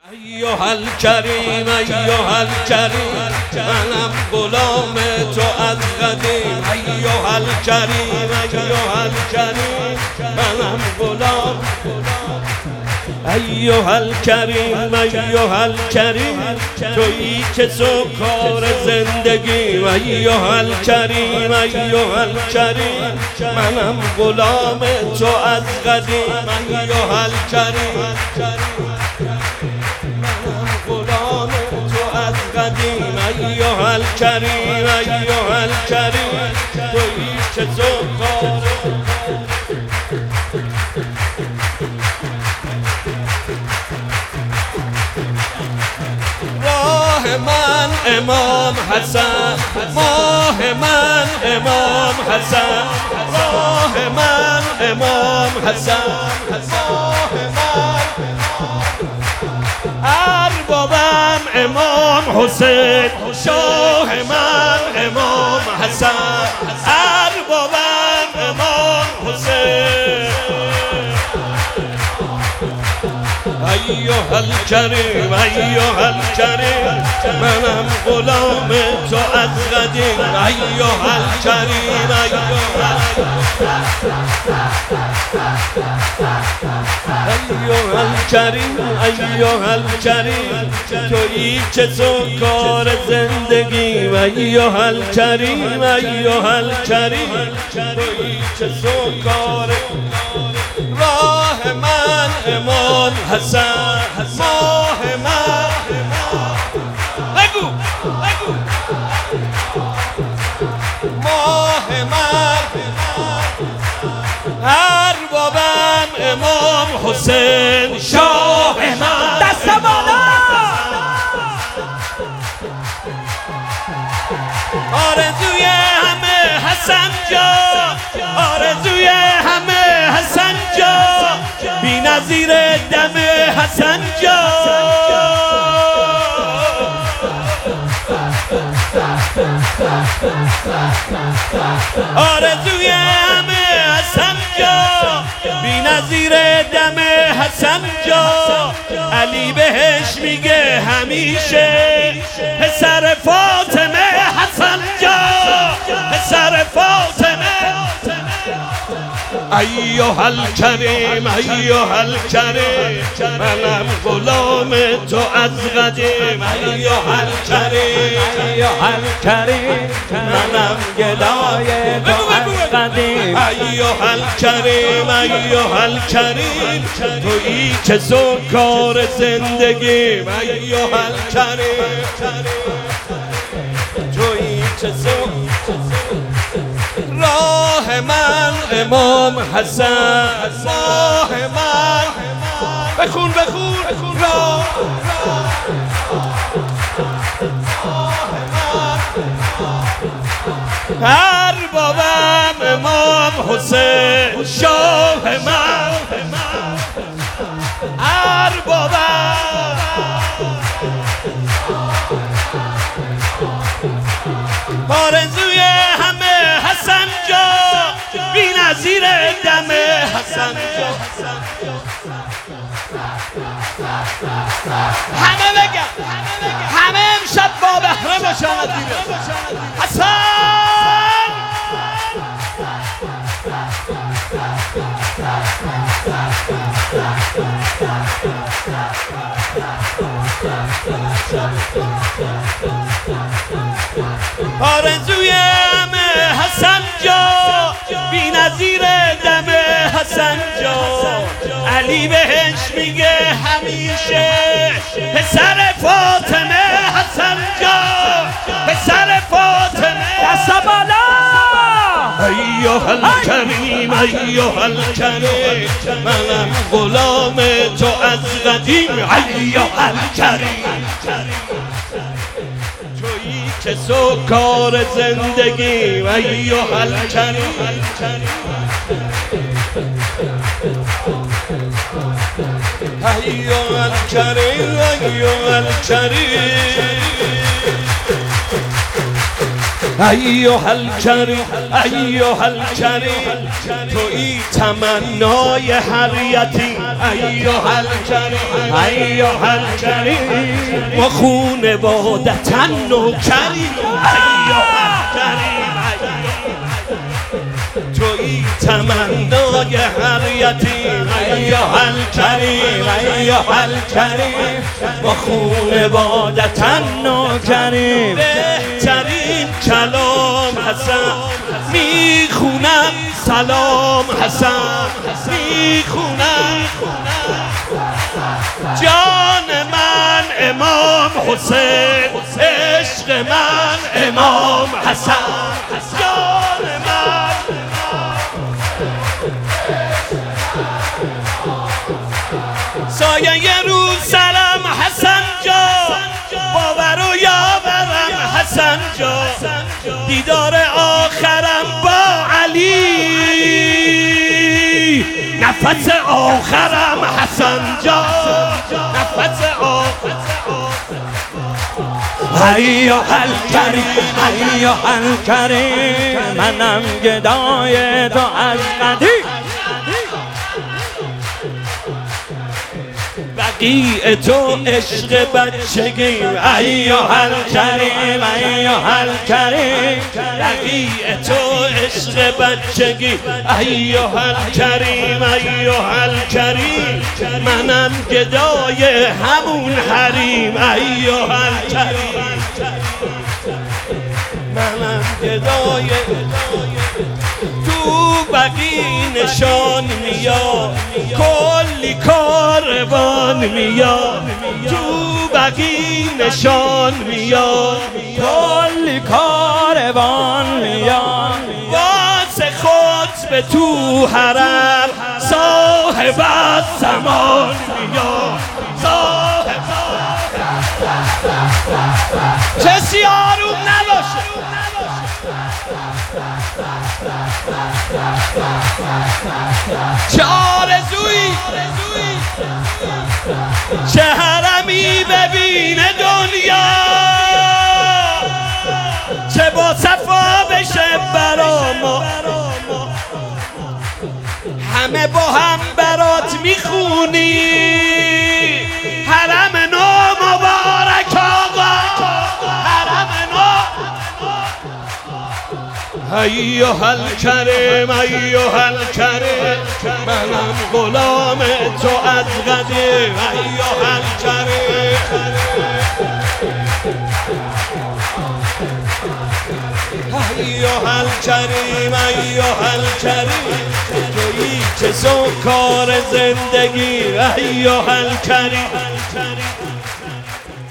ایها الکریم ایها الکریم منم غلام تو از قدیم. ایها الکریم ایها الکریم منم غلام. ایها الکریم ایها الکریم تویی که سکار زندگیم. ایها الکریم ایها الکریم منم غلام تو از قدیم. ایها الکریم غلام تو از قدیم. ایها الکریم ایها الکریم تویی که سکار. راه من امام حسن، ماه من امام حسن، راه من امام حسن، ماه من اربابم امام حسین، شاه من امام حسن، اربابم امام حسین. ایها الکریم ایها الکریم منم غلام تو از قدیم. ایها الکریم ایها الکریم ایها الکریم تویی که سکار زندگیم. ایها الکریم ایها الکریم تویی که سکار. راه من امام حسن، ماه من بگو بگو ماه من اربابم امام حسین، شاه من. دست بالا. آرزوی همه حسن جا، آرزوی همه حسن جا، بی نظیر دم حسن جا. آرزوی همه حسن جا، بی نظیر دم حسن جا. علی بهش میگه همیشه پسر فاطمه حسن جا، پسر فاطمه. ایها الکریم ایها الکریم منم غلام تو از قدیم. ایها الکریم ایها الکریم منم گدای تو از قدیم. ایها الکریم ایها الکریم تویی که سکار زندگیم. ایها الکریم تویی که سکار. راه من امام حسن، ماه من بخون بخون راه اربابم امام حسین، شاه من اربابم. آرزوی همه حسن جا، بی نظیر دم حسن جا. همه بگم همه امشب با بهره باشن حسن. آرزوی همه حسن جا، بی نظیر دم حسن جا. علی بهش میگه همیشه پسر فاطمه حسن جا، پسر فاطمه. دست بالا. ایها الکریم ایها الکریم منم غلام تو از قدیم. ایها الکریم تویی که سکار زندگی. ایها الکریم ایها الکریم ایها الکریم ایها الکریم ایها الکریم تویی تمنای هر یتیم ایها الکریم ایها الکریم و خانوادتاً نوکریم ایها الکریم تویی تمنای هر یتیم ایها الکریم ایها الکریم و خانوادتاً نوکریم بهترین کلام حسن میخونم سلام حسن میخونم جان من امام حسین عشق من امام حسن جان من سایه یروشلم حسن جان باور و یاورم حسن جان دیدار آخرم با علی نفس آخرم حسن جان نفس آخرم ایها الکریم ایها الکریم منم گدای تو از قدیم بقیع تو عشق بچگی ایها الکریم ایها الکریم بقیع تو عشق بچگی ایها الکریم ایها الکریم منم گدای همون حریم ایها الکریم منم گدای تو بقیع نشان میاد کلی کاروان میاد تو بقیع نشان میاد کلی کاروان میاد واسه خود به تو حرم صاحب زمان میاد صاحب کسی آروم نباشه چه آرزویی چه حرمی ببینه دنیا چه با صفا بشه برا ما همه با هم برات میخونی حرم نو مبارک آقا حرم نو ایها الکریم ایها الکریم منم غلام تو از قدیم ایها الکریم ایها الکریم ایها الکریم تویی که سوکار زندگی ایها الکریم